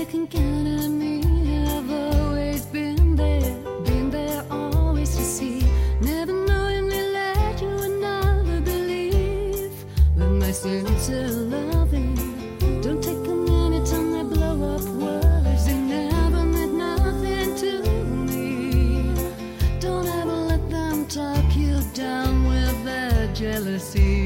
you can count on me. I've always been there always to see. Never knowingly let you another believe. With my sincere loving, don't take them anytime they blow up words. They never meant nothing to me. Don't ever let them talk you down with their jealousy.